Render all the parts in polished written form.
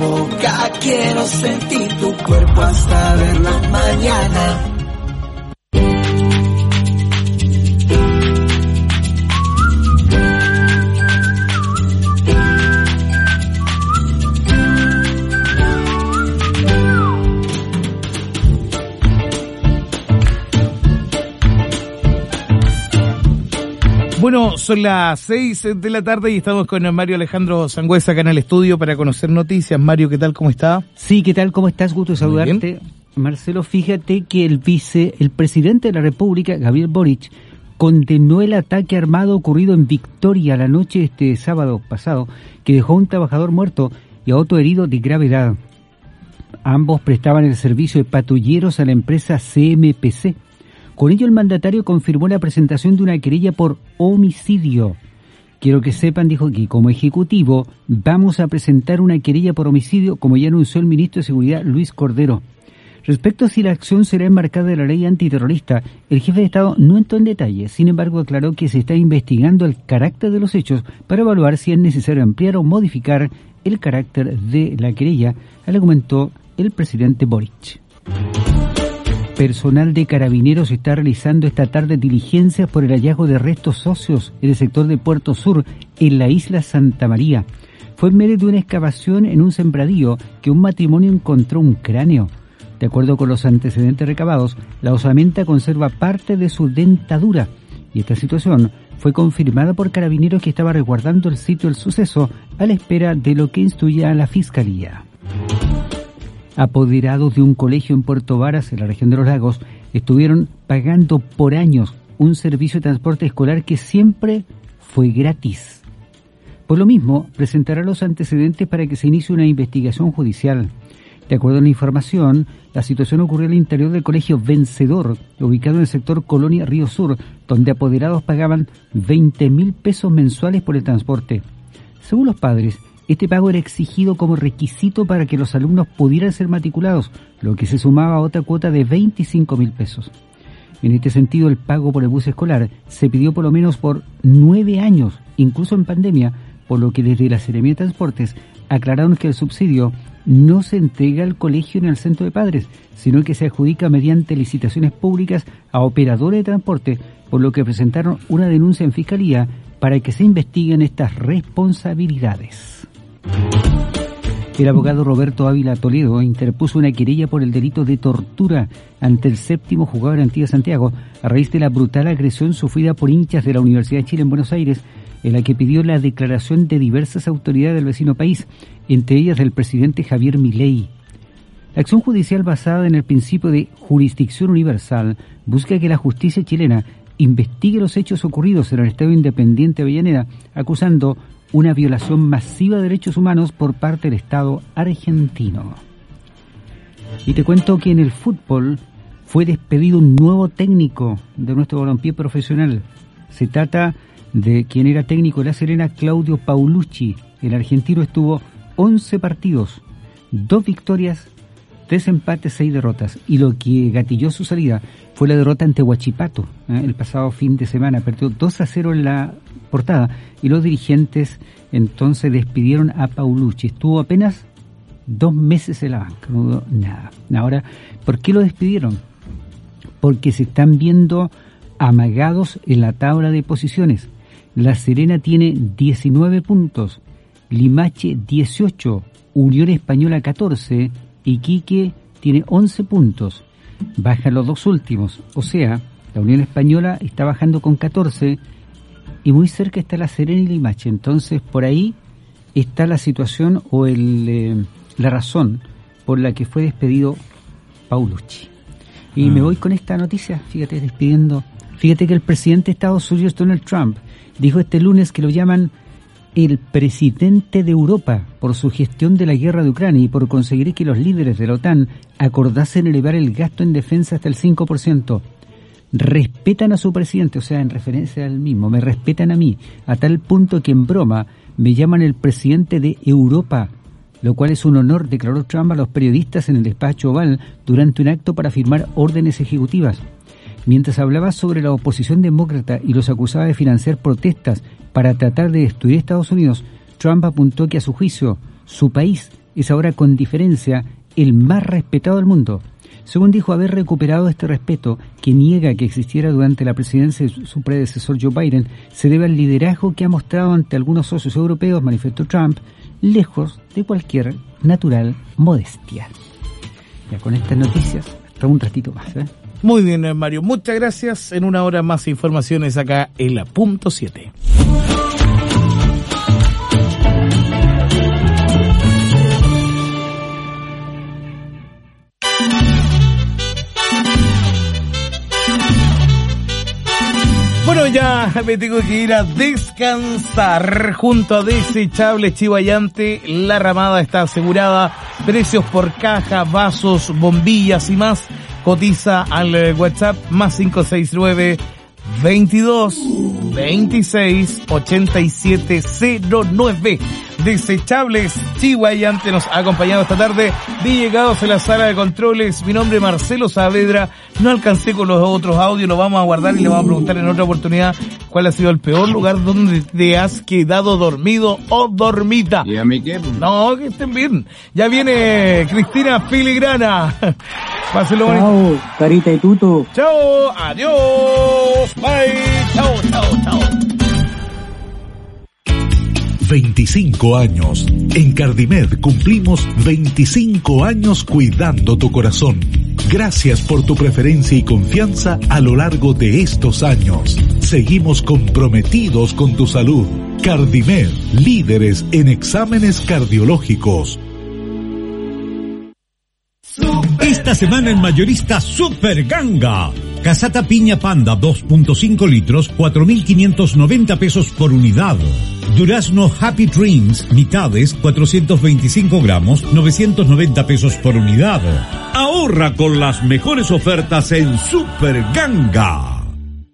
boca, quiero sentir tu cuerpo hasta ver la mañana. Bueno, son las 6 de la tarde y estamos con Mario Alejandro Sangüesa acá en el estudio para conocer noticias. Mario, ¿qué tal? ¿Cómo está? Sí, ¿qué tal? ¿Cómo estás? Gusto de saludarte. Marcelo, fíjate que el presidente de la República, Gabriel Boric, condenó el ataque armado ocurrido en Victoria la noche de este sábado pasado, que dejó a un trabajador muerto y a otro herido de gravedad. Ambos prestaban el servicio de patrulleros a la empresa CMPC. Con ello el mandatario confirmó la presentación de una querella por homicidio. Quiero que sepan, dijo, que como ejecutivo vamos a presentar una querella por homicidio, como ya anunció el ministro de Seguridad, Luis Cordero. Respecto a si la acción será enmarcada en la ley antiterrorista, el jefe de Estado no entró en detalle. Sin embargo, aclaró que se está investigando el carácter de los hechos para evaluar si es necesario ampliar o modificar el carácter de la querella, argumentó el presidente Boric. Personal de Carabineros está realizando esta tarde diligencias por el hallazgo de restos óseos en el sector de Puerto Sur, en la isla Santa María. Fue en medio de una excavación en un sembradío que un matrimonio encontró un cráneo. De acuerdo con los antecedentes recabados, la osamenta conserva parte de su dentadura y esta situación fue confirmada por Carabineros, que estaba resguardando el sitio del suceso a la espera de lo que instruya la Fiscalía. Apoderados de un colegio en Puerto Varas, en la región de los Lagos, estuvieron pagando por años un servicio de transporte escolar que siempre fue gratis. Por lo mismo, presentará los antecedentes para que se inicie una investigación judicial. De acuerdo a la información, la situación ocurrió al interior del colegio Vencedor, ubicado en el sector Colonia Río Sur, donde apoderados pagaban 20.000 pesos mensuales por el transporte. Según los padres, este pago era exigido como requisito para que los alumnos pudieran ser matriculados, lo que se sumaba a otra cuota de 25.000 pesos. En este sentido, el pago por el bus escolar se pidió por lo menos por 9 años, incluso en pandemia, por lo que desde la Seremía de Transportes aclararon que el subsidio no se entrega al colegio ni al centro de padres, sino que se adjudica mediante licitaciones públicas a operadores de transporte, por lo que presentaron una denuncia en Fiscalía para que se investiguen estas responsabilidades. El abogado Roberto Ávila Toledo interpuso una querella por el delito de tortura ante el 7º Juzgado de Garantía de Santiago a raíz de la brutal agresión sufrida por hinchas de la Universidad de Chile en Buenos Aires, en la que pidió la declaración de diversas autoridades del vecino país, entre ellas del presidente Javier Milei. La acción judicial, basada en el principio de jurisdicción universal, busca que la justicia chilena investigue los hechos ocurridos en el Estado Independiente de Avellaneda, acusando una violación masiva de derechos humanos por parte del Estado argentino. Y te cuento que en el fútbol fue despedido un nuevo técnico de nuestro balompié profesional. Se trata de quien era técnico de La Serena, Claudio Paulucci. El argentino estuvo 11 partidos, 2 victorias, 3 empates, 6 derrotas. Y lo que gatilló su salida fue la derrota ante Huachipato el pasado fin de semana. Perdió 2-0 en la portada y los dirigentes entonces despidieron a Paulucci. Estuvo apenas 2 meses en la banca, no hubo nada. Ahora, ¿por qué lo despidieron? Porque se están viendo amagados en la tabla de posiciones. La Serena tiene 19 puntos, Limache 18, Unión Española 14, Iquique tiene 11 puntos. Bajan los 2 últimos, o sea, la Unión Española está bajando con 14 y muy cerca está La Serena y Limache. Entonces, por ahí está la situación o la razón por la que fue despedido Paulucci. Y me voy con esta noticia, fíjate, despidiendo. Fíjate que el presidente de Estados Unidos, Donald Trump, dijo este lunes que lo llaman el presidente de Europa por su gestión de la guerra de Ucrania y por conseguir que los líderes de la OTAN acordasen elevar el gasto en defensa hasta el 5%. Respetan a su presidente, o sea, en referencia al mismo, me respetan a mí, a tal punto que en broma me llaman el presidente de Europa, lo cual es un honor, declaró Trump a los periodistas en el despacho Oval durante un acto para firmar órdenes ejecutivas. Mientras hablaba sobre la oposición demócrata y los acusaba de financiar protestas para tratar de destruir a Estados Unidos, Trump apuntó que a su juicio, su país es ahora con diferencia el más respetado del mundo. Según dijo, haber recuperado este respeto que niega que existiera durante la presidencia de su predecesor Joe Biden se debe al liderazgo que ha mostrado ante algunos socios europeos, manifestó Trump, lejos de cualquier natural modestia. Ya con estas noticias, hasta un ratito más, ¿eh? Muy bien, Mario, muchas gracias. En una hora más informaciones acá en la Punto 7. Bueno, ya me tengo que ir a descansar. Junto a Desechables Chivayante, la ramada está asegurada. Precios por caja, vasos, bombillas y más. Cotiza al WhatsApp más 569 22 26 87 09. Desechables Chivayante nos ha acompañado esta tarde. Bien llegados a la sala de controles. Mi nombre es Marcelo Saavedra. No alcancé con los otros audios, los vamos a guardar y le vamos a preguntar en otra oportunidad cuál ha sido el peor lugar donde te has quedado dormido o dormida. ¿Y a mí qué? No, que estén bien. Ya viene Cristina Filigrana. Pásenlo bonito. Chao, Carita y Tuto. Chao, adiós, bye, chao, chao, chao. 25 años. En Cardimed cumplimos 25 años cuidando tu corazón. Gracias por tu preferencia y confianza a lo largo de estos años. Seguimos comprometidos con tu salud. Cardimed, líderes en exámenes cardiológicos. Esta semana en mayorista Super Ganga. Casata piña panda 2.5 litros, 4.590 pesos por unidad. Durazno Happy Dreams, mitades, 425 gramos, 990 pesos por unidad. Ahorra con las mejores ofertas en Super Ganga.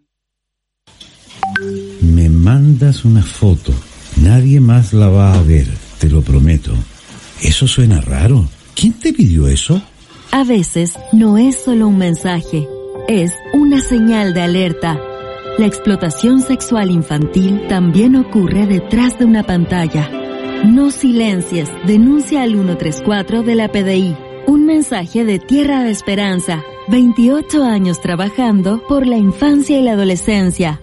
Me mandas una foto. Nadie más la va a ver, te lo prometo. Eso suena raro. ¿Quién te pidió eso? A veces no es solo un mensaje, es una señal de alerta. La explotación sexual infantil también ocurre detrás de una pantalla. No silencies, denuncia al 134 de la PDI. Un mensaje de Tierra de Esperanza. 28 años trabajando por la infancia y la adolescencia.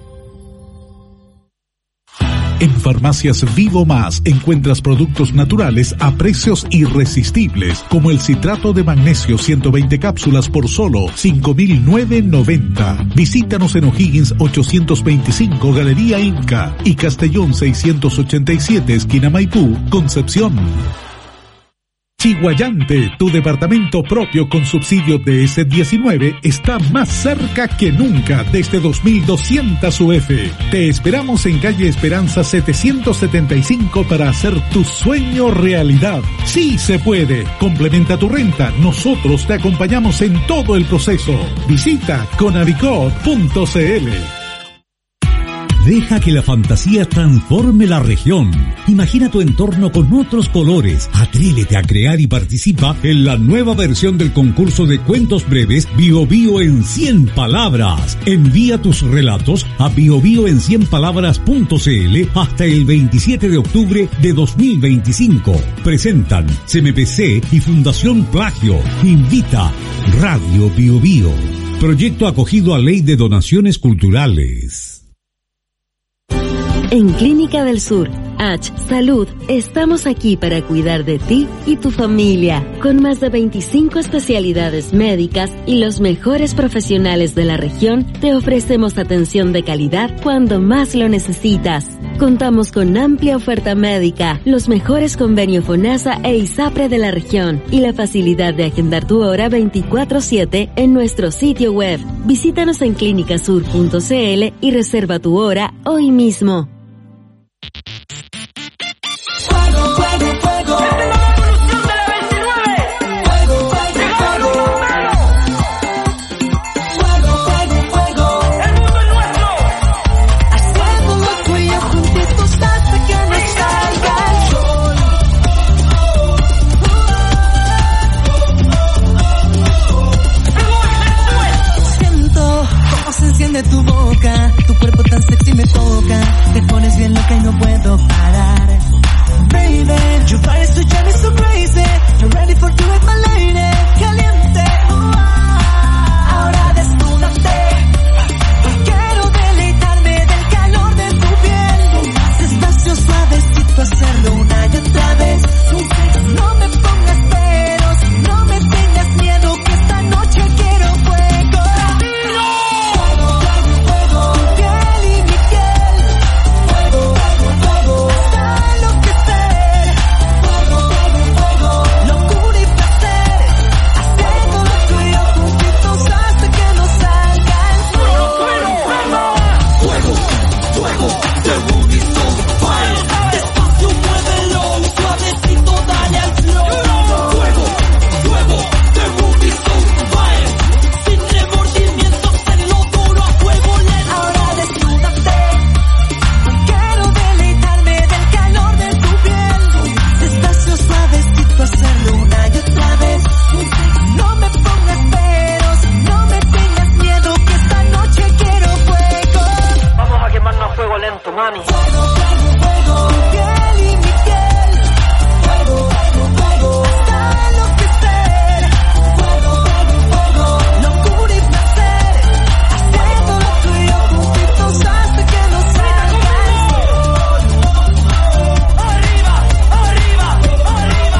En Farmacias Vivo Más encuentras productos naturales a precios irresistibles, como el citrato de magnesio 120 cápsulas por solo 5.990. Visítanos en O'Higgins 825 Galería Inca y Castellón 687 esquina Maipú, Concepción. Chivayante, tu departamento propio con subsidio de DS19 está más cerca que nunca desde 2.200 UF. Te esperamos en calle Esperanza 775 para hacer tu sueño realidad. Sí se puede. Complementa tu renta. Nosotros te acompañamos en todo el proceso. Visita conavicor.cl. Deja que la fantasía transforme la región. Imagina tu entorno con otros colores. Atrévete a crear y participa en la nueva versión del concurso de cuentos breves BioBio en 100 palabras. Envía tus relatos a biobioen100palabras.cl hasta el 27 de octubre de 2025. Presentan CMPC y Fundación Plagio. Invita Radio BioBio. Proyecto acogido a Ley de Donaciones Culturales. En Clínica del Sur, H Salud, estamos aquí para cuidar de ti y tu familia, con más de 25 especialidades médicas y los mejores profesionales de la región. Te ofrecemos atención de calidad cuando más lo necesitas. Contamos con amplia oferta médica, los mejores convenios FONASA e ISAPRE de la región y la facilidad de agendar tu hora 24/7 en nuestro sitio web. Visítanos en clinicasur.cl y reserva tu hora hoy mismo. Tu boca, tu cuerpo tan sexy me toca, te pones bien loca y no puedo parar. baby. Your body so yummy, so crazy. I'm ready for you with my lady. Caliente, ahora desnúdate. Quiero deleitarme del calor de tu piel. Más despacio, suavecito, hacerlo una y otra vez. No me pongas peros, no me tengas miedo, que esta noche quiero fuego. Fuego, fuego, tu piel y mi piel. Fuego, fuego, hasta enloquecer. Fuego, fuego, locura y placer. Haciéndolo tuyo juntitos hasta que nos salga el sol. Fuego, fuego, the mood is on fire. Despacio, muévelo, suavecito, dale al flow. Fuego, fuego, the mood is on fire. Sin remordimientos, hacerlo duro a fuego lento. Ahora desnúdate. Quiero deleitarme del calor de tu piel. Despacio, suavecito, hacerlo una y otra vez. No me pongas peros, no me tengas miedo, que esta noche quiero fuego. Vamos a quemarnos a fuego lento, mami. Fuego, fuego, fuego, tu piel y mi piel. Fuego, fuego, fuego, hasta enloquecer. Fuego, fuego, fuego, locura y placer. Haciéndolo tuyo juntitos hasta que nos salga el sol. Arriba, arriba, arriba,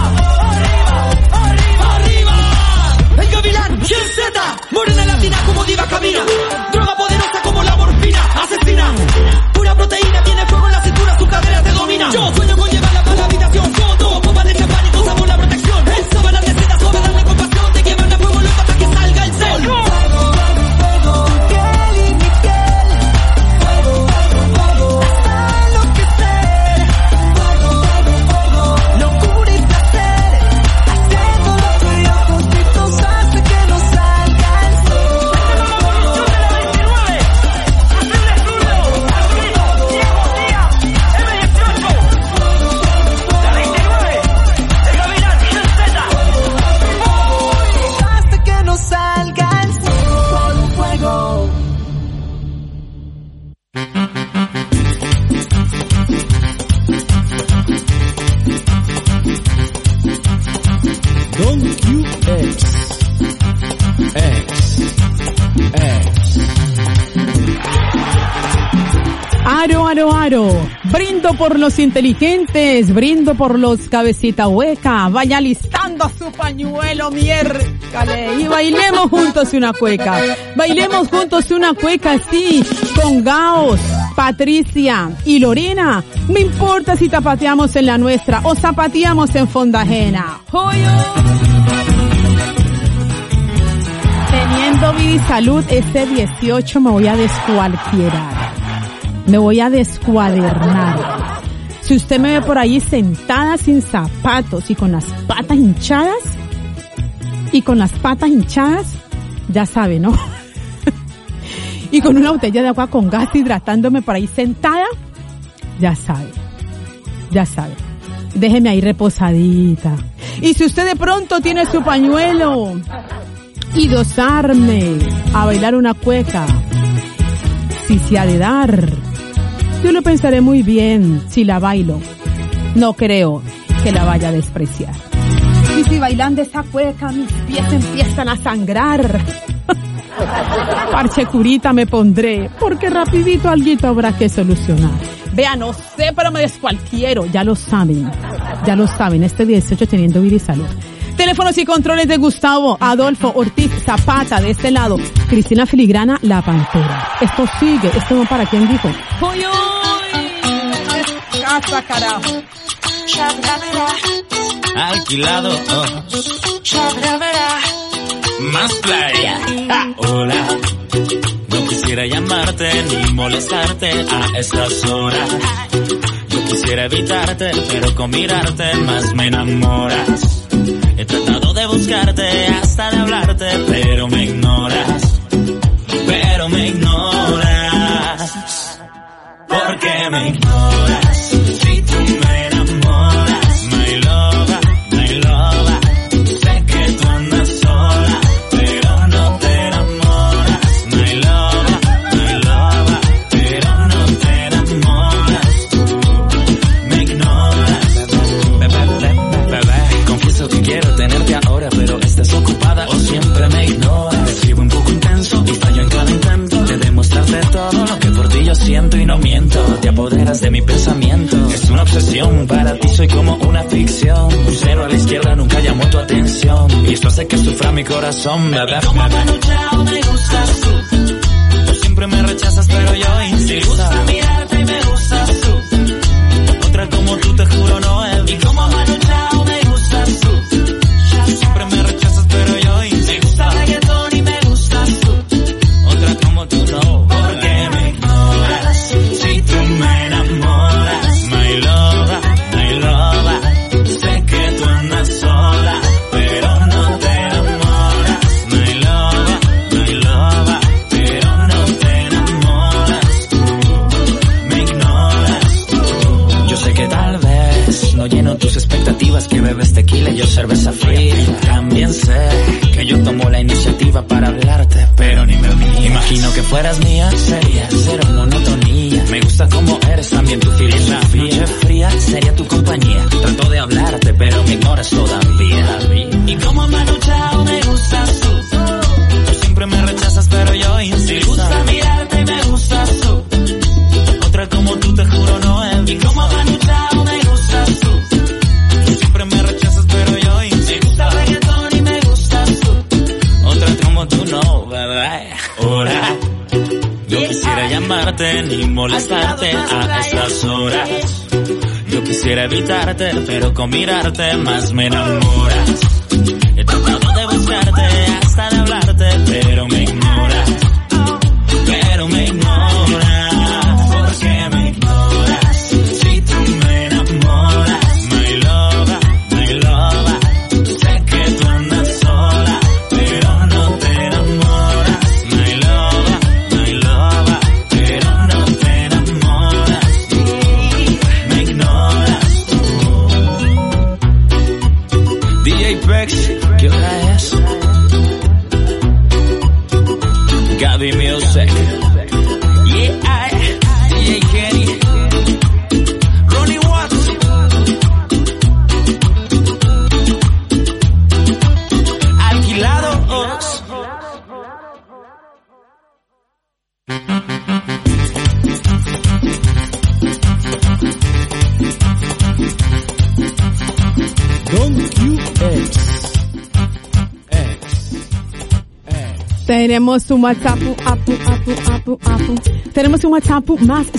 arriba, arriba, arriba. El gavilán, Z, morena latina como diva camina. Droga poderosa como la morfina, asesina. Pura proteína, tiene fuego en la cintura, su cadera te domina. Yo sueño con llevarla para la habitación. Todo, copas de champán y usamos la protección. En sábanas de seda suave, darle compasión. Te queman a fuego loco hasta que salga el sol. Fuego, fuego, tu piel y mi piel. Fuego, fuego, hasta enloquecer. Fuego, fuego, locura y placer. Haciéndolo tuyo juntitos hasta que nos salga el sol. Hasta que nos salga el sol. Fuego. Don't you Aro, aro, aro. Brindo por los inteligentes, brindo por los cabecita hueca. Vaya listando su pañuelo, miércale. Y bailemos juntos una cueca. Bailemos juntos una cueca, sí. Con Gaos, Patricia y Lorena. No importa si zapateamos en la nuestra o zapateamos en fonda ajena. ¡Joyo! Teniendo vida y salud, este 18 me voy a descualquierar. Me voy a descuadernar. Si usted me ve por ahí sentada sin zapatos y con las patas hinchadas, ya sabe, ¿no? Y con una botella de agua con gas hidratándome por ahí sentada, ya sabe. Déjeme ahí reposadita. Y si usted de pronto tiene su pañuelo y dosarme a bailar una cueca, si se ha de dar, yo lo pensaré muy bien si la bailo. No creo que la vaya a despreciar. Y si bailando esa cueca mis pies empiezan a sangrar, parche curita me pondré, porque rapidito alguito habrá que solucionar. Vea, no sé, pero me descualquiero. Ya lo saben, este 18 teniendo vida y salud. Teléfonos y controles de Gustavo Adolfo Ortiz Zapata, de este lado. Cristina Filigrana, La Pantera. Esto sigue, esto no para quien dijo. ¡Uy, uy! ¡Casa, carajo! Alquilado, más playa. Hola, no quisiera llamarte ni molestarte a estas horas. Yo quisiera evitarte, pero con mirarte más me enamoras. He tratado de buscarte, hasta de hablarte, pero me ignoras. ¿Por qué me ignoras? Si tú me enamoras, my loba, sé que tú andas sola, pero no te enamoras, my loba, pero no te enamoras tú, me ignoras. siento y no miento. Te apoderas de mi pensamiento. Es una obsesión, para ti soy como una ficción. Un cero a la izquierda nunca llamó tu atención. Y esto hace que sufra mi corazón, bebé. Como Manu Chao me gustas tú. Tú siempre me rechazas pero yo insisto. Me gusta mirarte y me gustas tú. Otra como tú te juro no he visto. Y como Manu Chao me gustas tú. Siempre me rechazas pero yo insisto. Me gusta reggaetón y me gustas tú. Otra como tú no. Porque me ignoras si tú me enamoras. My lover, my lover. Sé que tú andas sola pero no te enamoras. My lover, pero no te enamoras tú. Me ignoras tú. Yo sé que tal vez no lleno tus expectativas, que bebes tequila y yo cerveza fría. También sé que yo tomo la iniciativa para hablarte, pero ni me miras. Imagino que fueras mía, sería cero monotonía. Me gusta como eres, también tu filosofía. Noche fría sería tu compañía. Trato de hablarte, pero me ignoras todavía. Y como Manu Chao me gustas tú. Tú siempre me rechazas, pero yo insisto. Me gusta mirarte y me gustas tú. Otra como tú te juro no he visto. Y como Manu Chao me gustas tú. Tú siempre me rechazas, pero yo insisto. Me gusta reggaetón y me gustas tú. Otra como tú no, bebé. Ahora, yo quisiera llamarte ni molestarte a estas horas. Yo quisiera evitarte, pero con mirarte más me enamoras. He tratado de buscarte, hasta de hablarte, pero me ignoras. Pero me ignoras. ¿Por qué me ignoras? Si tú me enamoras. My lover, sé que tú andas sola, pero no te enamoras. My lover, pero no te enamoras. Me ignoras tú. DJ Pex, ¿qué hora es? Gaby Music. Yeah, DJ Kenny. Ronnie Watts. Alquilados. Tenemos un WhatsApp, Tenemos un WhatsApp más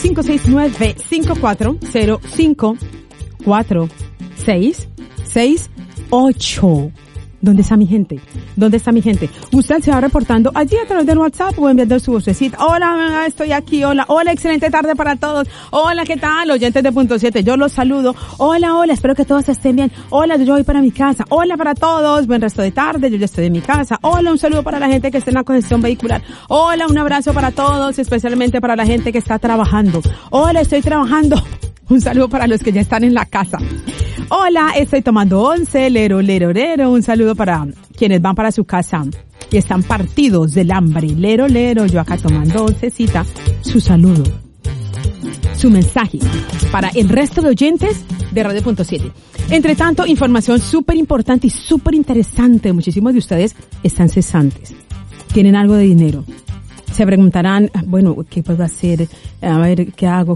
569-540-546668. ¿Dónde está mi gente? ¿Dónde está mi gente? Usted se va reportando allí a través del WhatsApp o enviando su vocecita. Hola, estoy aquí. Hola, excelente tarde para todos. Hola, ¿qué tal? Oyentes de Punto 7, yo los saludo. Hola, espero que todos estén bien. Hola, yo voy para mi casa. Hola para todos, buen resto de tarde, yo ya estoy en mi casa. Hola, un saludo para la gente que está en la congestión vehicular. Hola, un abrazo para todos, especialmente para la gente que está trabajando. Hola, estoy trabajando. Un saludo para los que ya están en la casa. Hola, estoy tomando once, lero. Un saludo para quienes van para su casa y están partidos del hambre. Lero, yo acá tomando oncecita. Su saludo, su mensaje para el resto de oyentes de Radio Punto 7. Entre tanto, información súper importante y súper interesante. Muchísimos de ustedes están cesantes. Tienen algo de dinero. Se preguntarán, bueno, ¿qué puedo hacer? A ver, ¿qué hago?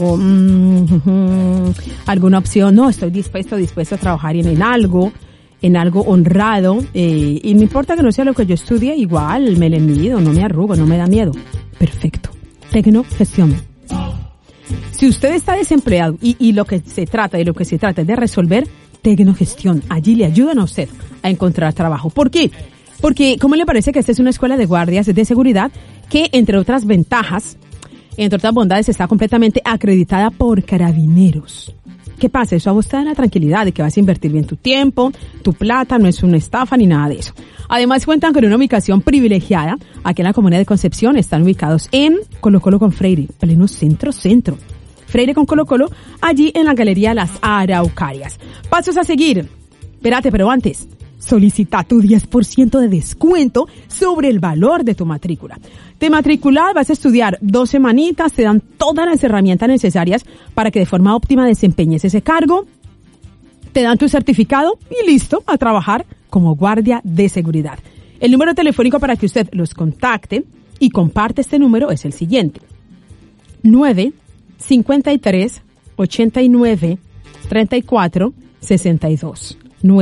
¿Alguna opción? No, estoy dispuesto a trabajar en algo honrado, y me importa que no sea lo que yo estudie, igual me le mido, no me arrugo, no me da miedo. Perfecto. Tecnogestión. Si usted está desempleado y lo que se trata es de resolver Tecnogestión, allí le ayudan a usted a encontrar trabajo. ¿Por qué? Porque, ¿cómo le parece que esta es una escuela de guardias de seguridad que, entre otras ventajas, entre otras bondades, está completamente acreditada por Carabineros? ¿Qué pasa? Eso a vos te da la tranquilidad de que vas a invertir bien tu tiempo, tu plata, no es una estafa ni nada de eso. Además, cuentan con una ubicación privilegiada. Aquí en la comunidad de Concepción están ubicados en Colo Colo con Freire, pleno centro. Freire con Colo Colo, allí en la Galería Las Araucarias. Pasos a seguir. Espérate, pero antes, solicita tu 10% de descuento sobre el valor de tu matrícula. Te matriculas, vas a estudiar 2 semanitas, te dan todas las herramientas necesarias para que de forma óptima desempeñes ese cargo, te dan tu certificado y listo, a trabajar como guardia de seguridad. El número telefónico para que usted los contacte y comparte este número es el siguiente: 953 89 34 62.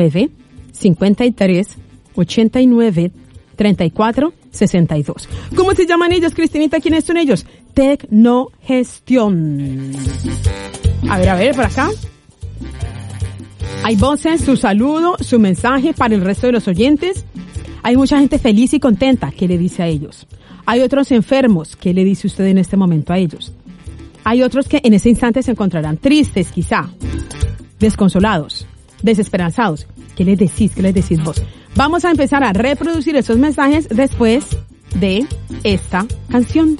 953 89 34 62. ¿Cómo se llaman ellos, Cristinita? ¿Quiénes son ellos? Tecnogestión. A ver, por acá. Hay voces, su saludo, su mensaje para el resto de los oyentes. Hay mucha gente feliz y contenta. ¿Qué le dice a ellos? Hay otros enfermos. ¿Qué le dice usted en este momento a ellos? Hay otros que en ese instante se encontrarán tristes, quizá, desconsolados, desesperanzados. ¿Qué les decís? ¿Qué les decís vos? Vamos a empezar a reproducir esos mensajes después de esta canción.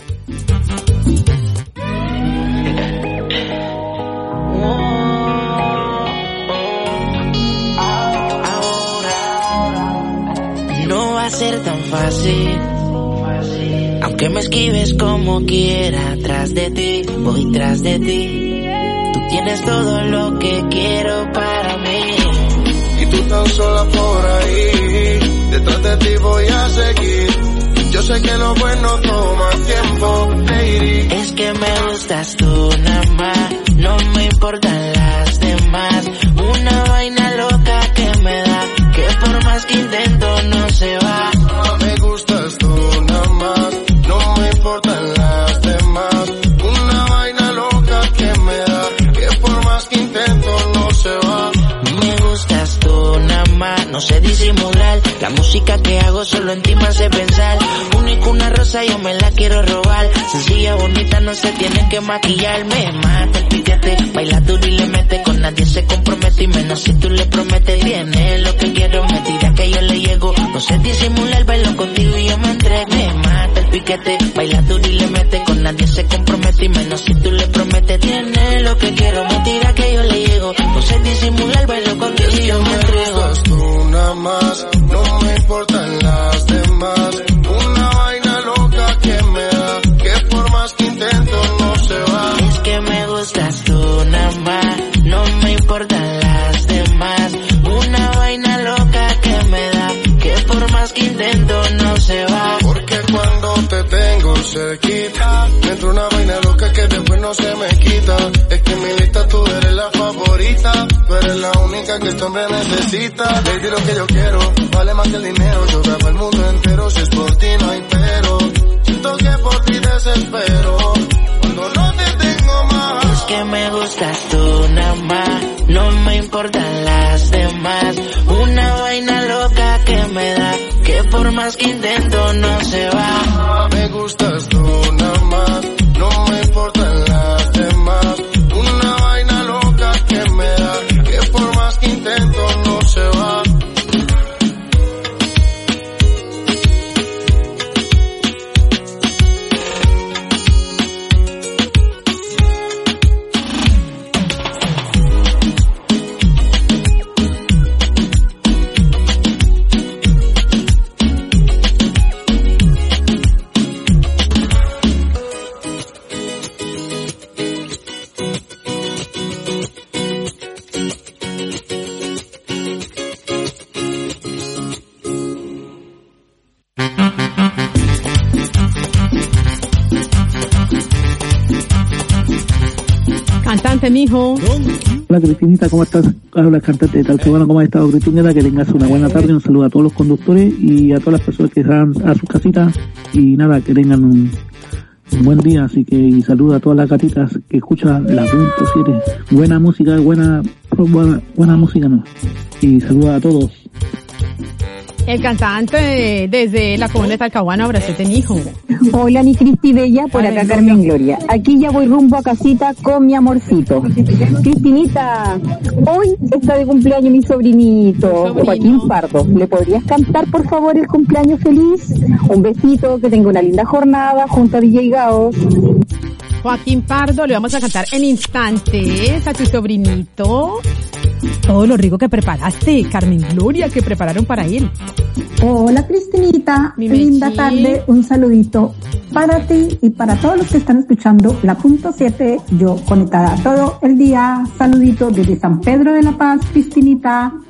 No va a ser tan fácil, aunque me esquives como quiera. Tras de ti, voy tras de ti. Tú tienes todo lo que quiero para mí. Y tú tan sola por ahí, detrás de ti voy a seguir. Yo sé que lo bueno toma tiempo, lady. Es que me gustas tú nada más, no me importan las demás. Una vaina loca que me da, que por más que intento no se va. Me gustas tú nada más, no me importan las demás. Una vaina loca que me da, que por más que intento no se va. Me gustas tú nada más, no sé disimular. La música que hago solo en ti me hace pensar. Único una rosa yo me la quiero robar. Sencilla, bonita, no se tiene que maquillar. Me mata el piquete, baila duro y le mete. Con nadie se compromete y menos si tú le prometes. Tiene lo que quiero, me tira que yo le llego. No sé disimular, bailo contigo y yo me entrego. Me mata el piquete, baila duro y le mete. Con nadie se compromete y menos si tú le prometes. Tiene lo que quiero, me tira que yo le llego. No sé disimular, bailo contigo y yo me entrego. Tú nada más, no me importan las demás. Una vaina loca que me da, que por más que intento no se va. Es que me gustas tú nada más, no me importan las demás. Una vaina loca que me da, que por más que intento no se va. Porque cuando te tengo cerquita, me entra una vaina loca que después no se me quita. Es que en mi lista tú eres la favorita, tú eres la única que este hombre necesita. Lady, lo que yo quiero vale más que el dinero. Yo grabo el mundo entero, si es por ti no hay pero. Siento que por ti desespero cuando no te tengo más. Es que me gustas tú nada más, no me importan las demás. Una vaina loca que me da, que por más que intento no se va. Me gustas tú nada más, no me importan las demás. Una vaina loca que me da, que por más que intento no se va. Cantante, mijo. Hola Cristinita, ¿cómo estás? Habla el cantante de Talcahuano. ¿Cómo has estado, Cristinita? Que tengas una buena tarde. Un saludo a todos los conductores y a todas las personas que van a sus casitas. Y nada, que tengan un buen día. Así que y saludo a todas las gatitas que escuchan la .7. Buena música, buena música, ¿no? Y saludo a todos. El cantante desde la comuna de Talcahuano, abracete, mijo. Hola, mi Cristi Bella, por acá Carmen Gloria. Aquí ya voy rumbo a casita con mi amorcito. Cristinita, hoy está de cumpleaños mi sobrinito, Joaquín Pardo. ¿Le podrías cantar, por favor, el cumpleaños feliz? Un besito, que tenga una linda jornada junto a DJ Gaos. Joaquín Pardo, le vamos a cantar en instantes a tu sobrinito. Todo lo rico que preparaste, Carmen Gloria, que prepararon para él. Hola Cristinita, linda tarde, un saludito para ti y para todos los que están escuchando la .7, yo conectada todo el día. Saludito desde San Pedro de la Paz, Cristinita.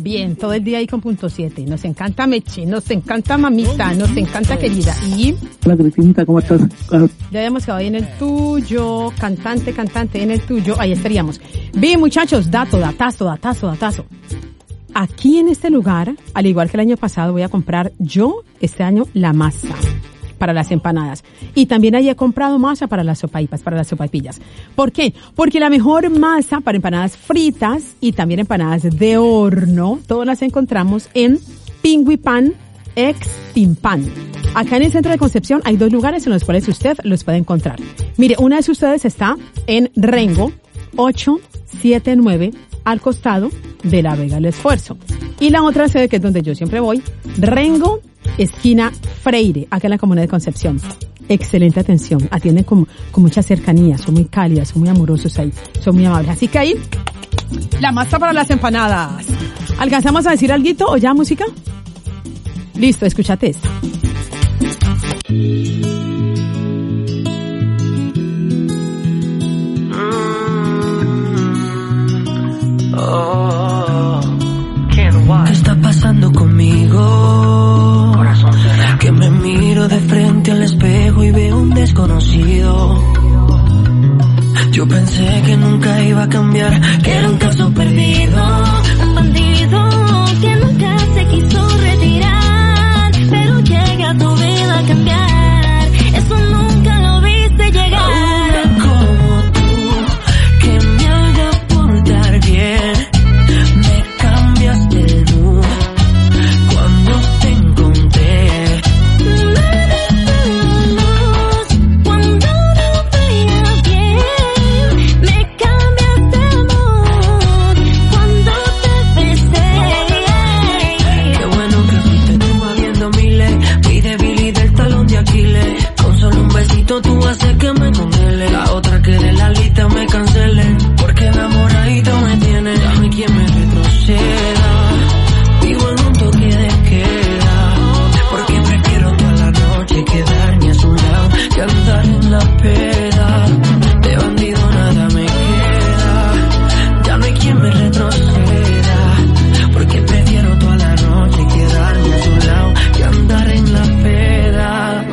Bien, todo el día ahí con punto 7. Nos encanta Meche, nos encanta Mamita, nos encanta querida. Y... Hola Cristinita, ¿cómo estás? Ya habíamos quedado ahí en el tuyo, cantante, en el tuyo. Ahí estaríamos. Bien, muchachos, datazo. Aquí en este lugar, al igual que el año pasado, voy a comprar yo este año la masa para las empanadas. Y también ahí he comprado masa para las sopaipillas. ¿Por qué? Porque la mejor masa para empanadas fritas y también empanadas de horno, todas las encontramos en Pingüipan ex Timpan. Acá en el centro de Concepción hay 2 lugares en los cuales usted los puede encontrar. Mire, una de ustedes está en Rengo 879 al costado de la Vega del Esfuerzo. Y la otra sede, que es donde yo siempre voy, Rengo, esquina Freire, acá en la comuna de Concepción. Excelente atención, atienden con mucha cercanía, son muy cálidas, son muy amorosos ahí, son muy amables. Así que ahí, la masa para las empanadas. ¿Alcanzamos a decir alguito o ya música? Listo, escúchate esta. ¿Qué está pasando conmigo? Corazón, que me miro de frente al espejo y veo un desconocido. Yo pensé que nunca iba a cambiar, que era un caso perdido, un bandido que nunca se quiso retirar, pero llega a tu vida a cambiar. Eso nunca lo viste llegar. Una como tú, que me haga portar bien. Tú haces que me congele, la otra que de la lista me cancele, porque enamoradito me tiene, ya no hay quien me retroceda, vivo en un toque de queda, porque prefiero toda la noche quedarme a su lado que andar en la peda, de bandido nada me queda, ya no hay quien me retroceda, porque prefiero toda la noche quedarme a su lado que andar en la peda.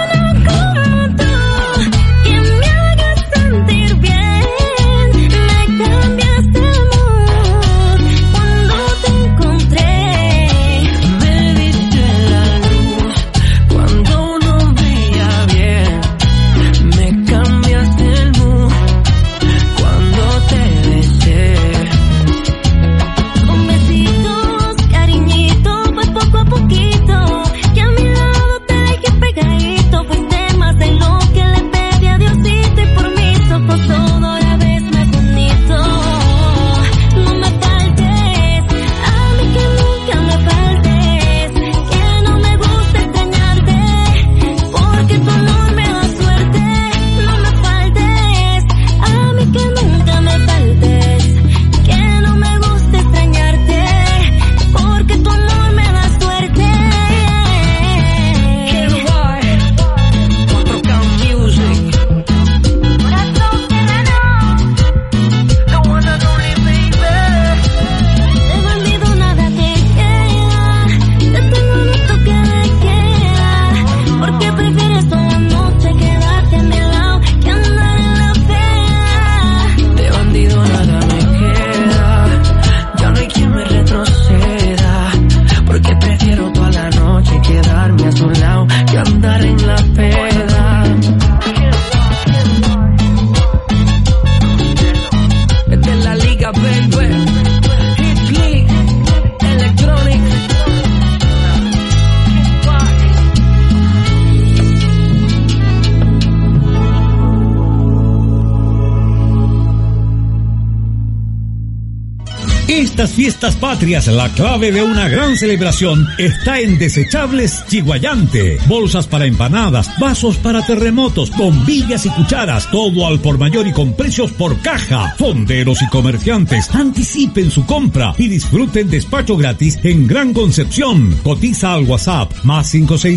Estas fiestas patrias, la clave de una gran celebración está en Desechables Chiguayante. Bolsas para empanadas, vasos para terremotos, bombillas y cucharas, todo al por mayor y con precios por caja. Fonderos y comerciantes, anticipen su compra y disfruten despacho gratis en Gran Concepción. Cotiza al WhatsApp más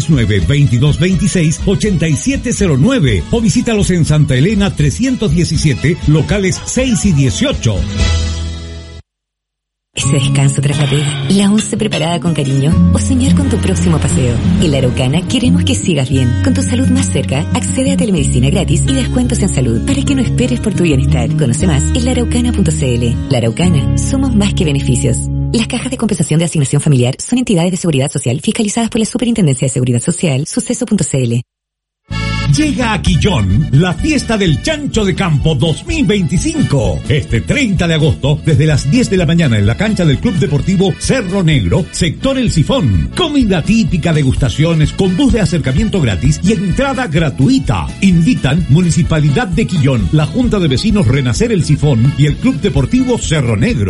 569-2226-8709 o visítalos en Santa Elena 317, locales 6 y 18. Ese descanso tras la pega, la once preparada con cariño o soñar con tu próximo paseo. En La Araucana queremos que sigas bien. Con tu salud más cerca, accede a telemedicina gratis y descuentos en salud para que no esperes por tu bienestar. Conoce más en laaraucana.cl. La Araucana, somos más que beneficios. Las cajas de compensación de asignación familiar son entidades de seguridad social fiscalizadas por la Superintendencia de Seguridad Social, suceso.cl. Llega a Quillón la fiesta del Chancho de Campo 2025. Este 30 de agosto, desde las 10 de la mañana en la cancha del Club Deportivo Cerro Negro, sector El Sifón. Comida típica, degustaciones con bus de acercamiento gratis y entrada gratuita. Invitan Municipalidad de Quillón, la Junta de Vecinos Renacer El Sifón y el Club Deportivo Cerro Negro.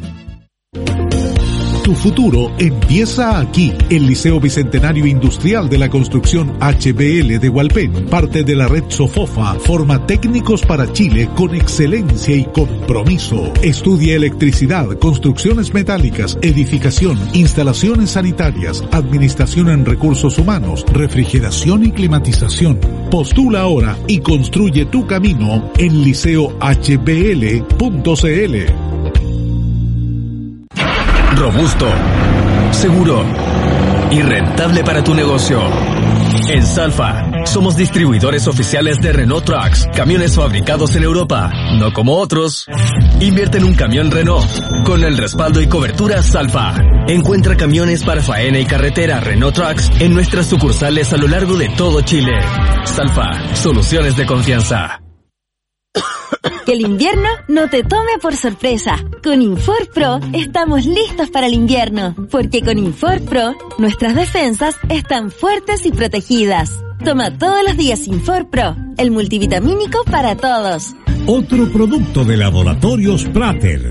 Tu futuro empieza aquí. El Liceo Bicentenario Industrial de la Construcción HBL de Hualpén, parte de la red Sofofa, forma técnicos para Chile con excelencia y compromiso. Estudia electricidad, construcciones metálicas, edificación, instalaciones sanitarias, administración en recursos humanos, refrigeración y climatización. Postula ahora y construye tu camino en liceohbl.cl. Robusto, seguro y rentable para tu negocio. En Salfa, somos distribuidores oficiales de Renault Trucks, camiones fabricados en Europa, no como otros. Invierte en un camión Renault con el respaldo y cobertura Salfa. Encuentra camiones para faena y carretera Renault Trucks en nuestras sucursales a lo largo de todo Chile. Salfa, soluciones de confianza. Que el invierno no te tome por sorpresa. Con Infor Pro estamos listos para el invierno, porque con Infor Pro nuestras defensas están fuertes y protegidas. Toma todos los días Infor Pro, el multivitamínico para todos. Otro producto de Laboratorios Prater.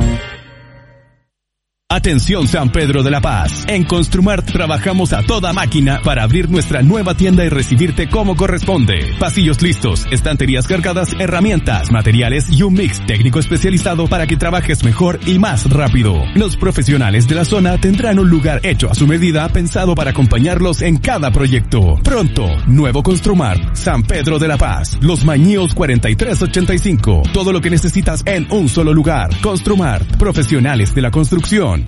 Atención San Pedro de la Paz. En Construmart trabajamos a toda máquina para abrir nuestra nueva tienda y recibirte como corresponde. Pasillos listos, estanterías cargadas, herramientas, materiales y un mix técnico especializado para que trabajes mejor y más rápido. Los profesionales de la zona tendrán un lugar hecho a su medida, pensado para acompañarlos en cada proyecto. Pronto, nuevo Construmart, San Pedro de la Paz, Los Mañíos 4385. Todo lo que necesitas en un solo lugar. Construmart, profesionales de la construcción.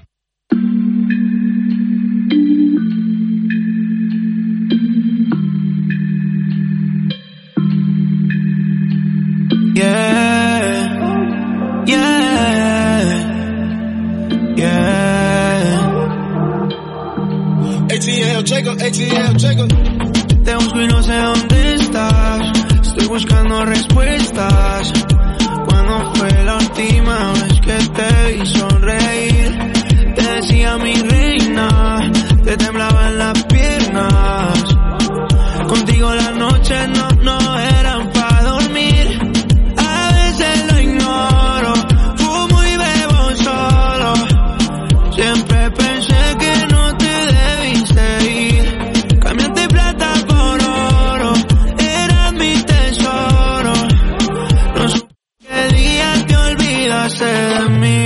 ATL, Jacob. Te busco y no sé dónde estás. Estoy buscando respuestas. ¿Cuándo fue la última vez que te vi sonreír? Te decía mi reina, te temblaban las piernas. Contigo las noches no eran para dormir. A veces lo ignoro, fumo y bebo solo. Siempre pensé que no te debiste ir. Cambiaste plata por oro, eras mi tesoro. No sé qué día te olvidaste de mí.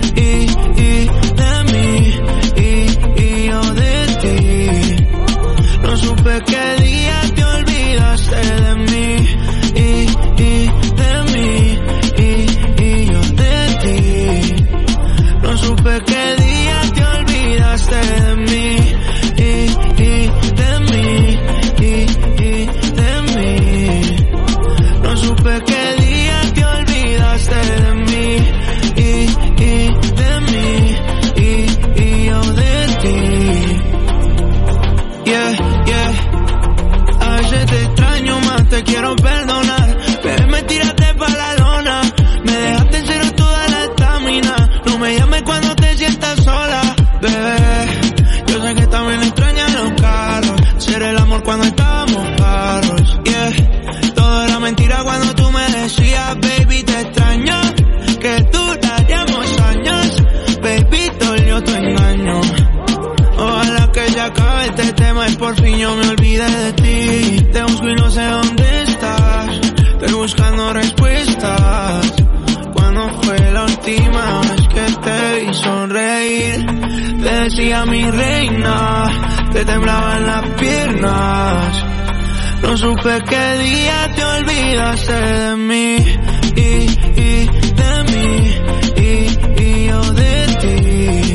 ¿Qué día te olvidaste de mí? Y de mí, y yo de ti? No supe qué día te olvidaste de mí. Y de mí, y de mí. No supe qué día te olvidaste de mí. Y de mí, y yo de ti. Yeah. A veces te extraño más, te quiero perdonar, pero me tiraste pa' la lona. Me dejaste en cero toda la estamina. No me llames cuando te sientas sola, bebé. Yo sé que también extrañas los carros, ser el amor cuando estábamos carros, yeah. Todo era mentira cuando tú me decías, baby, te extraño, que duraríamos años. Baby, dolió tu engaño. Ojalá que ya acabe este tema y por fin yo me olvide de ti. Te busco y no sé dónde estás. Estoy buscando respuestas. ¿Cuándo fue la última vez que te vi sonreír? Te decía mi reina, te temblaban las piernas. No supe qué día te olvidaste de mí. Y de mí, y yo de ti.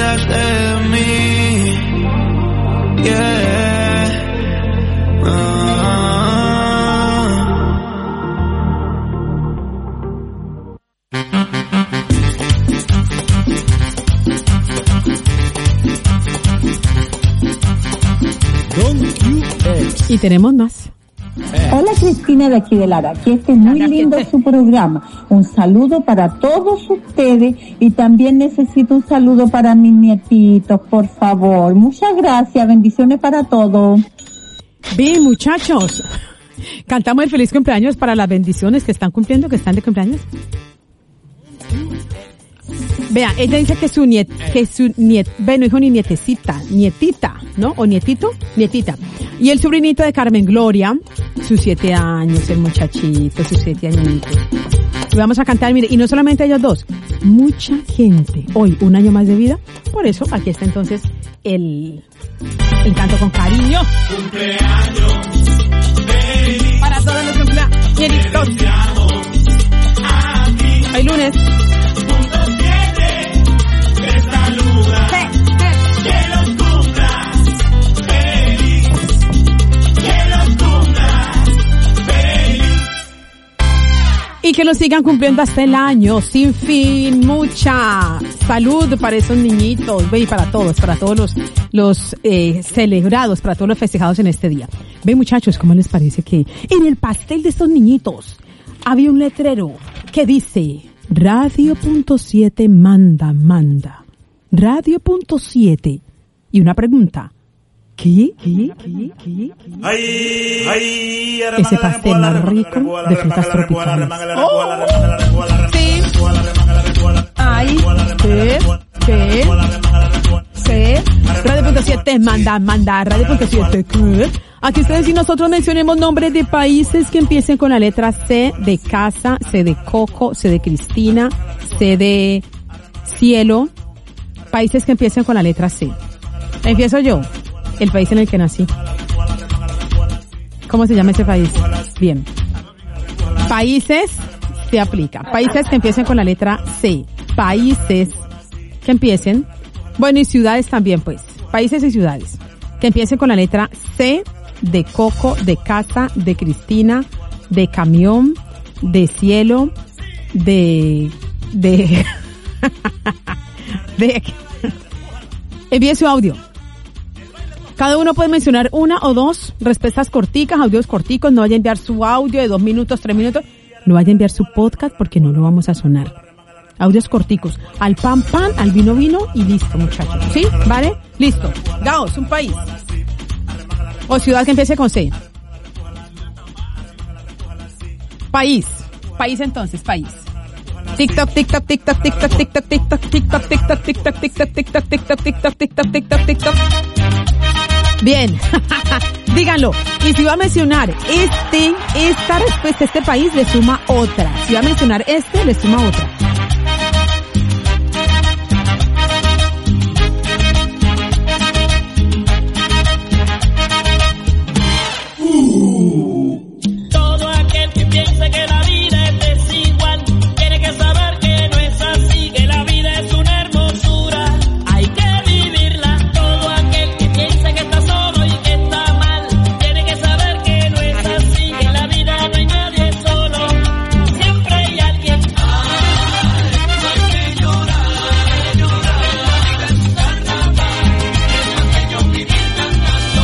olvidarte de mí. Yeah. Y tenemos más. Hola Cristina de aquí de Lara, que este es muy lindo su programa. Un saludo para todos ustedes y también necesito un saludo para mis nietitos, por favor. Muchas gracias, bendiciones para todos. Bien, muchachos, cantamos el feliz cumpleaños para las bendiciones que están cumpliendo, que están de cumpleaños. Vea, ella dice que su bueno, hijo ni nietecita, ¿no? O nietito, nietita. Y el sobrinito de Carmen Gloria, sus 7 años, el muchachito, sus 7 añitos. Y vamos a cantar, mire, y no solamente ellos dos, mucha gente. Hoy, un año más de vida. Por eso, aquí está entonces el canto con cariño. Cumpleaños feliz. Para todos los cumpleaños. Hoy lunes. Y que lo sigan cumpliendo hasta el año, sin fin, mucha salud para esos niñitos, y para todos los celebrados, para todos los festejados en este día. Ve muchachos, ¿cómo les parece que en el pastel de estos niñitos había un letrero que dice, Radio.7 manda, Radio.7, y una pregunta, ¿qué? Ese pastel más rico de frutas tropicales. ¡Oh! Sí. Ay, ¿qué? Radio.7 manda, Radio.7, ¿qué? Aquí ustedes y nosotros mencionemos nombres de países que empiecen con la letra C de casa, C de coco, C de Cristina, C de cielo. Países que empiecen con la letra C. Empiezo yo. El país en el que nací. ¿Cómo se llama ese país? Bien. Países se aplica. Países que empiecen con la letra C. Países que empiecen. Bueno, y ciudades también, pues. Países y ciudades que empiecen con la letra C de coco, de casa, de Cristina, de camión, de cielo, de envíe su audio. Cada uno puede mencionar 1 o 2 respuestas corticas, audios corticos. No vaya a enviar su audio de 2 minutos, 3 minutos. No vaya a enviar su podcast porque no lo vamos a sonar. Audios corticos. Al pan, al vino y listo, muchachos. ¿Sí? ¿Vale? Listo. Gaos, un país. O ciudad que empiece con C. País. País entonces, país. TikTok. Bien, díganlo. Y si va a mencionar esta respuesta, este país, le suma otra. Si va a mencionar le suma otra. Todo aquel que piense que la vida es desigual, tiene que saber que no es así, que la vida es una hermosura. Hay que vivirla. Todo aquel que piense que está solo y que está mal, tiene que saber que no es así, que en la vida no hay nadie solo. Siempre hay alguien. No hay que llorar, la vida es un carnaval, es más bello vivir cantando.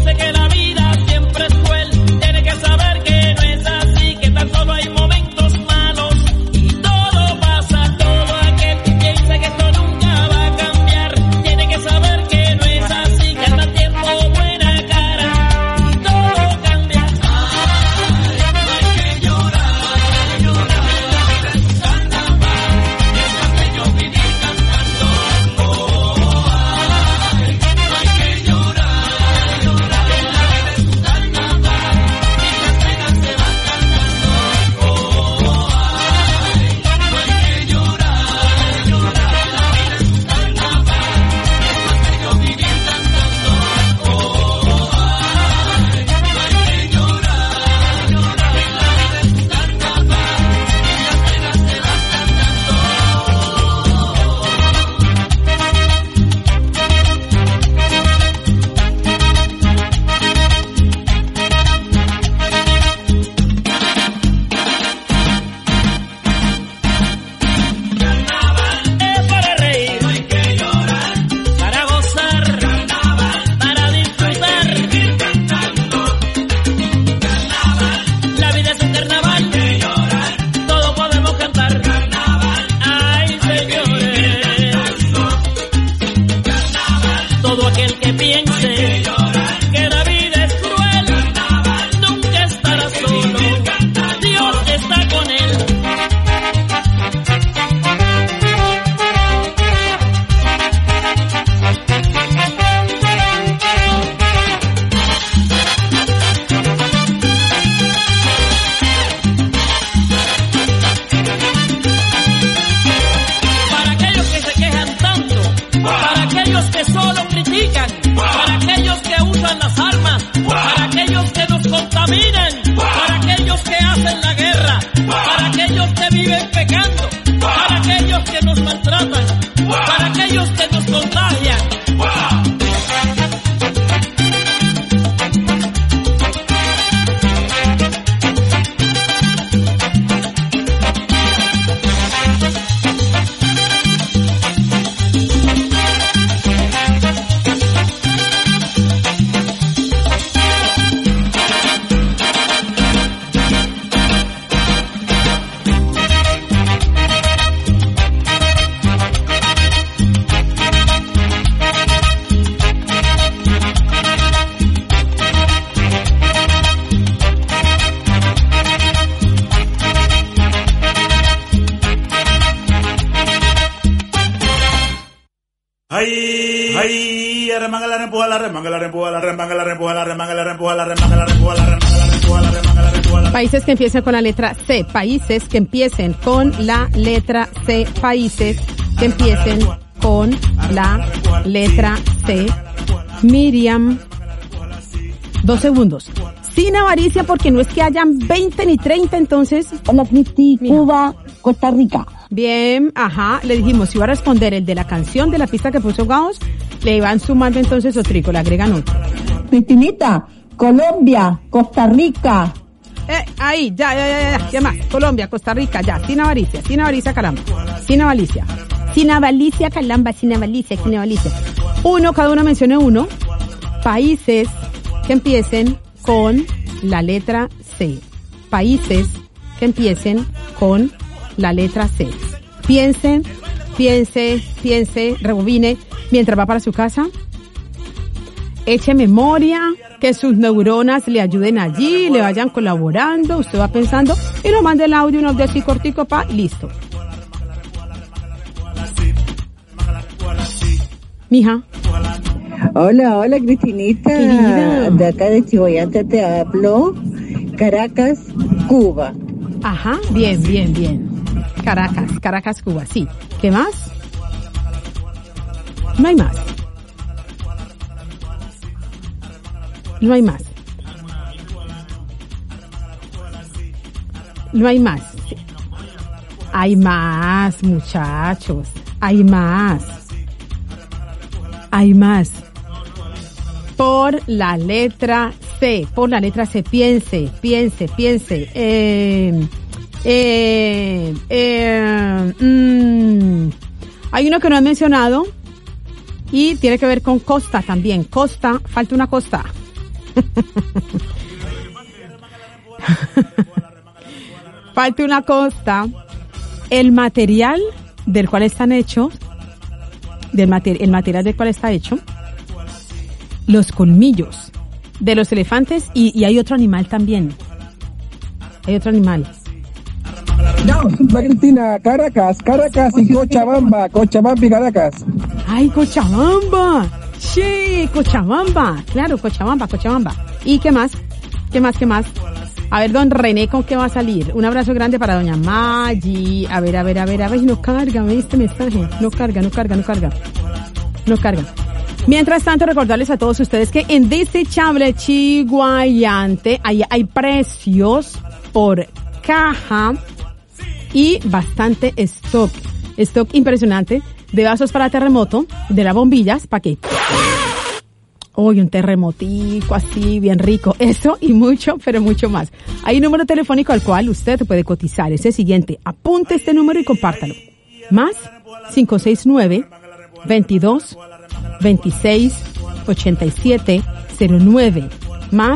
momentos trafican, para aquellos que usan las armas, para aquellos que nos contaminan, para aquellos que hacen la guerra, para aquellos que viven pecando, para aquellos que nos maltratan, para aquellos que nos contagian. Países que empiecen con la letra C, países que empiecen con la letra C, países que empiecen con la letra C. Miriam, 2 segundos. Sin avaricia, porque no es que hayan 20 ni 30, entonces. Hola, Cristi, Cuba, Costa Rica. Bien, ajá, le dijimos, si iba a responder el de la canción de la pista que puso Gauss, le iban sumando entonces otrico, le agregan otro. Cristinita, Colombia, Costa Rica. Ahí, ya más. Colombia, Costa Rica, ya, sin avaricia, calamba. Sin avaricia, calamba, sin avaricia. Uno, cada uno mencione uno. Países que empiecen con la letra C. Países que empiecen con la letra C. Piense, rebobine mientras va para su casa. Eche memoria, que sus neuronas le ayuden allí, le vayan colaborando, usted va pensando y nos manda el audio, unos de así cortico, listo. Mija. Hola, Cristinita. Querida. De acá de Chihuayante te hablo. Caracas, Cuba. Ajá, bien. Caracas, Cuba, sí. ¿Qué más? No hay más. Hay más, muchachos. Hay más. Por la letra C. Piense. Hay uno que no he mencionado y tiene que ver con costa también. Costa, falta una costa. Falta una costa. El material del cual están hechos, el material del cual está hecho, los colmillos de los elefantes y hay otro animal también. Cristina, Caracas y Cochabamba y Caracas. ¡Ay, Cochabamba! Sí, Cochabamba. Claro, Cochabamba. ¿Y qué más? A ver, don René, ¿con qué va a salir? Un abrazo grande para doña Maggi. A ver, no carga, este mensaje. No carga. Mientras tanto, recordarles a todos ustedes que en Desechable Chiguayante hay precios por caja y bastante stock impresionante de vasos para terremoto, de las bombillas, ¿para qué? Hoy un terremotico así, bien rico, eso y mucho, pero mucho más. Hay un número telefónico al cual usted puede cotizar, es el siguiente, apunte este número y compártalo. Más 569-22-26-87-09, más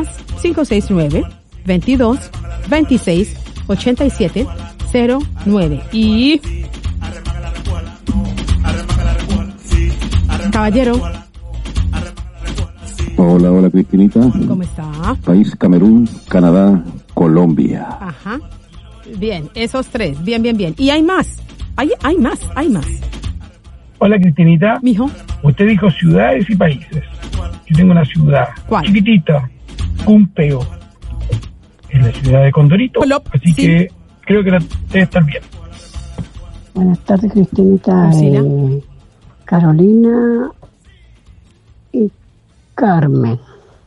569-22-26-87-09. Y... caballero. Hola, Cristinita. ¿Cómo está? País Camerún, Canadá, Colombia. Ajá. Bien, esos tres. Bien. Y hay más. Hay más. Hola, Cristinita. Mijo. Usted dijo ciudades y países. Yo tengo una ciudad. ¿Cuál? Chiquitita. Cumpeo. En la ciudad de Condorito. Así sí. Que creo que debe estar bien. Buenas tardes, Cristinita. ¿Sí, Carolina y Carmen.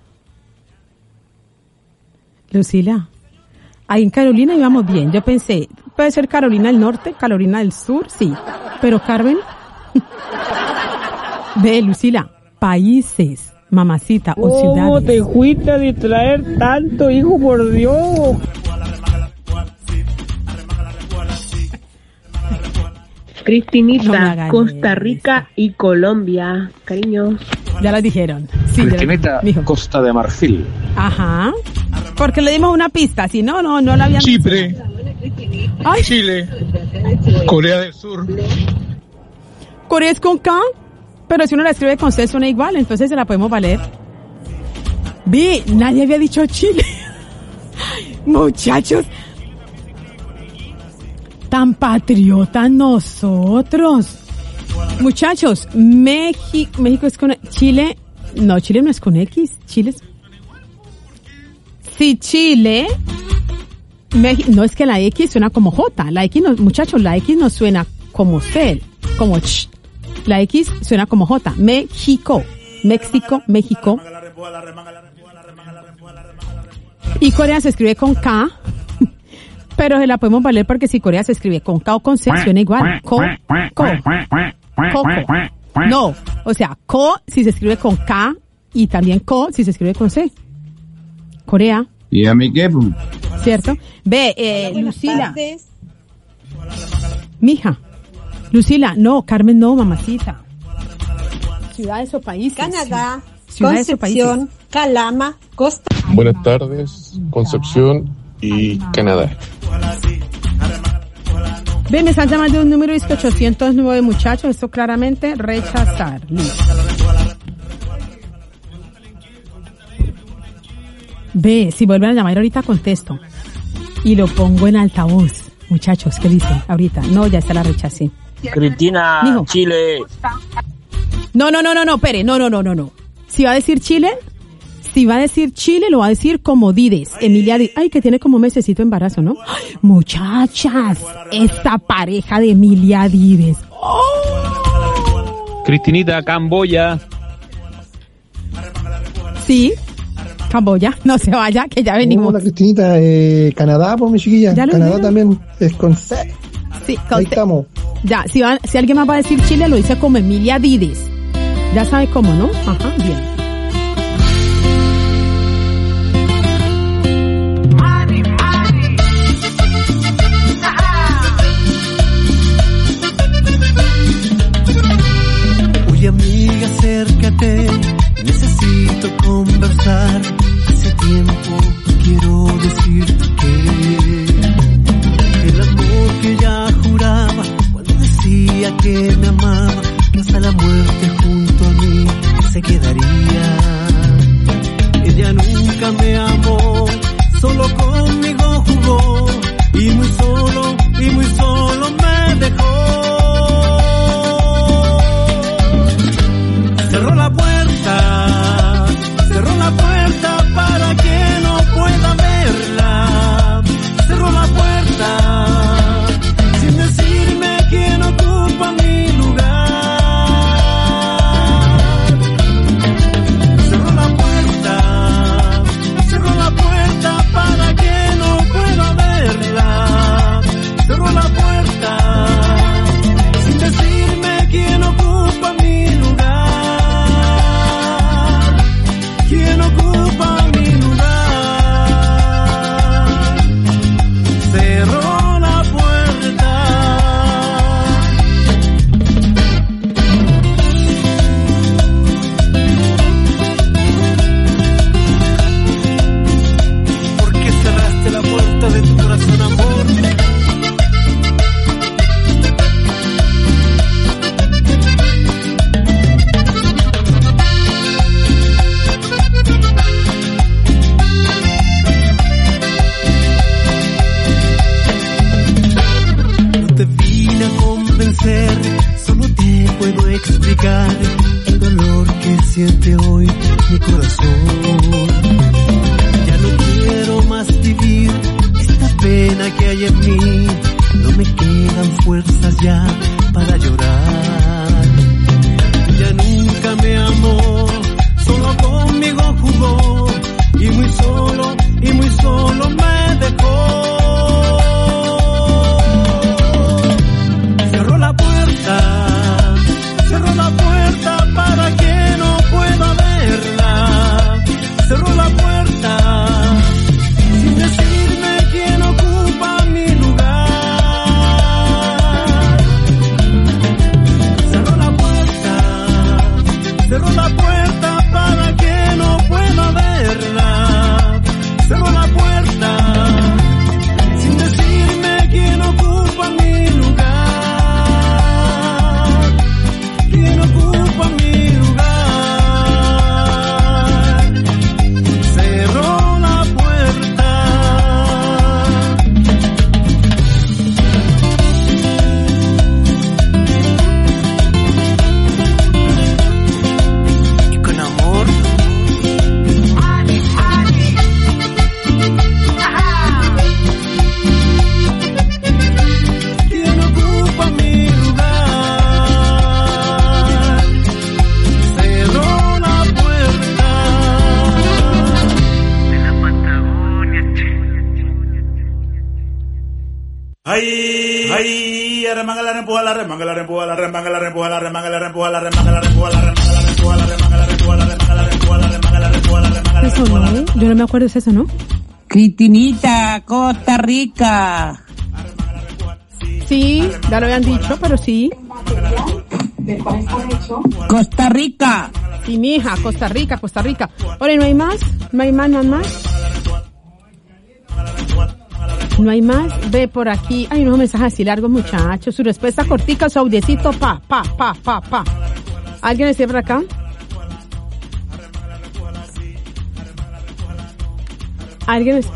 Lucila, ahí en Carolina íbamos bien. Yo pensé, puede ser Carolina del Norte, Carolina del Sur, sí. Pero Carmen, ve, Lucila, países, mamacita, o ciudades. ¿Cómo te fuiste a distraer tanto, hijo, por Dios? Cristinita, no Costa Rica y Colombia, cariño. Ya las dijeron. Sí, Cristinita, Costa de Marfil. Ajá. Porque le dimos una pista, si no la habían... Chipre. Ay. Chile. Corea del Sur. Corea es con K, pero si uno la escribe con C suena igual, entonces se la podemos valer. Vi, nadie había dicho Chile. Muchachos, tan patriotas nosotros. Muchachos, México es con Chile. No, Chile no es con X. Chile es... Sí, Chile. No, es que la X suena como J. La X no, muchachos, la X no suena como C, como ch. La X suena como J. México. Y Corea se escribe con K. Pero se la podemos valer porque si Corea se escribe con K o con C, suena igual. Coco. No, o sea, Co si se escribe con K y también Co si se escribe con C. Corea. ¿Y a mí qué? ¿Cierto? Ve, Lucila. Mija. Lucila, no, Carmen no, mamacita. Ciudades o países. Canadá, ciudades Concepción, Calama, Costa. Buenas tardes, Concepción y Canadá. Ve, me están llamando de un número 809, muchachos. Esto claramente rechazar. Listo. Ve, si vuelven a llamar ahorita contesto. Y lo pongo en altavoz. Muchachos, ¿qué dicen ahorita? No, ya se la rechacé. Cristina, Mijo. Chile. No, espere, no. Si va a decir Chile, lo va a decir como Dides. Emilia Dides. Ay, que tiene como mesecito de embarazo, ¿no? Ay, muchachas, esta pareja de Emilia Dides. ¡Oh! Cristinita, Camboya. Sí, Camboya, no se vaya, que ya venimos. Hola, Cristinita, Canadá, pues mi chiquilla. Canadá también es con C. Sí, con ahí C. estamos. Ya, si alguien más va a decir Chile, lo dice como Emilia Dides. Ya sabe cómo, ¿no? Ajá, bien. Oye, amiga, acércate, necesito conversar. Hace tiempo quiero decirte que el amor que ella juraba cuando decía que me amaba, que hasta la muerte junto a mí se quedaría. Ella nunca me amó, solo conmigo jugó y muy solo me dejó. Cerró la puerta para que no pueda verla. Cerró la puerta sin decirme quién ocupa mi lugar. Cerró la puerta para que no pueda verla. Cerró la puerta sin decirme quién ocupa mi lugar. ¿Quién ocupa mi lugar? Cerró la puerta. ¿Por qué cerraste la puerta de tu corazón, amor? Solo te puedo explicar el dolor que siente hoy mi corazón. Ya no quiero más vivir esta pena que hay en mí. No me quedan fuerzas ya para llorar. Ya nunca me amó, Ay, remanga la rempuja la remanga la rempuja la remanga la rempuja la remanga la rempuja la remanga la rempuja la remanga la rempuja la remanga la rempuja la remanga la rempuja la remanga la rempuja la remanga la eso no, yo no me acuerdo de eso, ¿no? Cristinita, Costa Rica. Sí, ya lo habían dicho, pero sí. Costa Rica. Sí, mija, Costa Rica, Costa Rica. Oye, ¿no hay más? ¿No hay más, más? No hay más. Ve por aquí. Hay unos mensajes así largos, muchachos. Su respuesta cortica, su audiecito, pa. ¿Alguien está por acá? ¿Alguien está?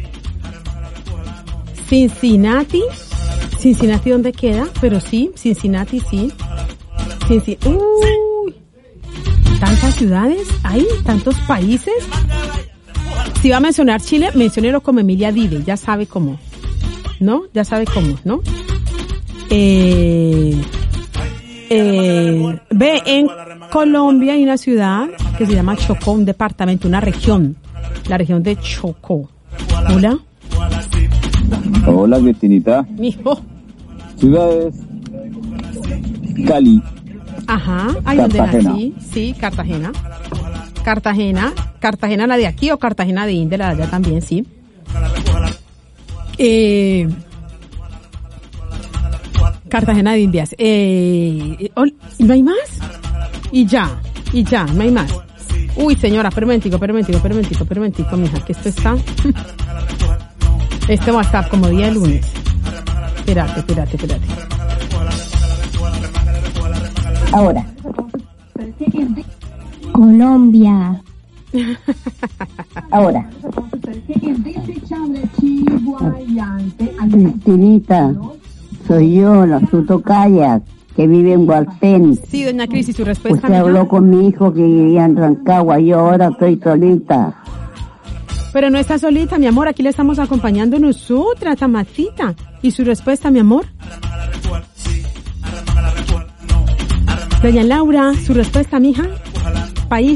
Cincinnati, ¿dónde queda? Pero sí, Cincinnati, sí. Uy, tantas ciudades, hay tantos países. Si va a mencionar Chile, menciónelo como Emilia Dide, ya sabe cómo, ¿no? Ve, en Colombia hay una ciudad que se llama Chocó, un departamento, una región, la región de Chocó. Hola. Hola, Cristinita. Mijo. Ciudades. Cali. Ajá, ahí donde nací. Sí, Cartagena. Cartagena la de aquí o Cartagena de Inde, la de allá también, sí. Cartagena de Indias. ¿No hay más? Y ya, no hay más. Uy, señora, permentico, mija, que esto está... Este va a estar como día de lunes. Espérate. Ahora. Colombia. Ahora. Cristinita, soy yo, la Sutocaya, que vive en Gualpén. Sí, doña Cristi, su respuesta. Usted habló con mi hijo que vivía en Rancagua, yo ahora estoy solita. Pero no está solita, mi amor, aquí le estamos acompañando nosotras, Tamatita. ¿Y su respuesta, mi amor? Doña Laura, su respuesta, mija. País.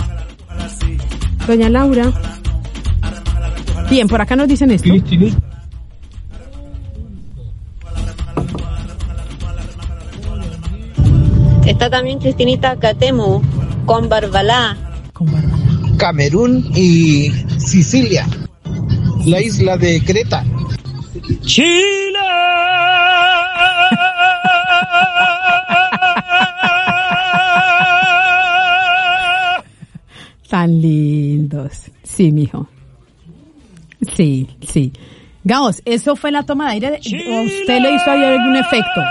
Doña Laura. Bien, por acá nos dicen esto. Está también Cristinita Catemu, con Barbalá. Camerún y Sicilia, la isla de Creta. ¡Chile! Tan lindos. Sí, mijo. Sí. Gaos, ¿eso fue la toma de aire? ¿O usted le hizo ahí algún efecto?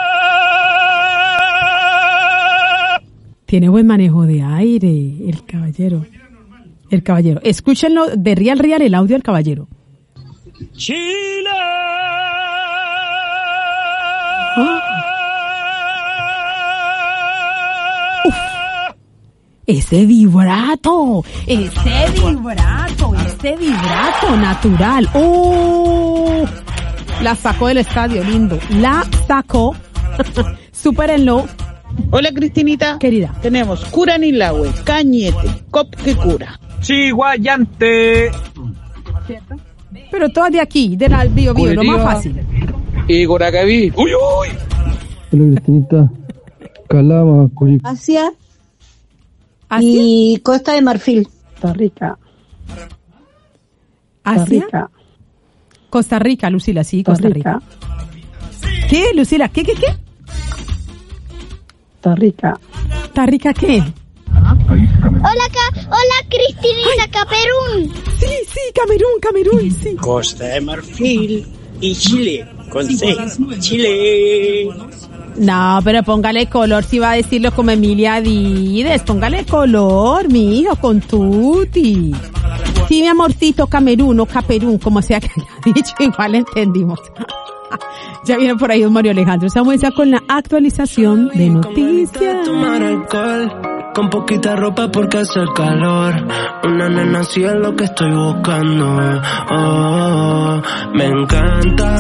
Tiene buen manejo de aire, el caballero. Escúchenlo de Real el audio del caballero. ¡Chile! Ese vibrato natural. La sacó del estadio, lindo. La sacó. Supérenlo. Hola, Cristinita. Querida. Tenemos Curanilahue, Cañete, Copque Cura. Chiguayante. ¿Cierto? Pero todas de aquí, del Bío, lo más fácil. Y Goragaví. ¡Uy! Hola, Cristinita. Calama, Curicó. Asia y Costa de Marfil. Costa Rica. ¿Asia? Costa Rica, Lucila, sí, Costa Rica. ¿Qué, Lucila? ¿Qué? Costa Rica. ¿Costa Rica qué? Hola, Cristinita, Camerún. Sí, Camerún, sí. Costa de Marfil y Chile, con C. Chile. No, pero póngale color si va a decirlo como Emilia Dides. Póngale color, mi hijo, con tutti. Sí, mi amorcito, Camerún o Caperún, como sea que haya dicho, igual entendimos. Ya viene por ahí don Mario Alejandro. Estamos ya con la actualización de noticias. Con poquita ropa porque hace calor. Una nena así es lo que estoy buscando. Oh, me encanta.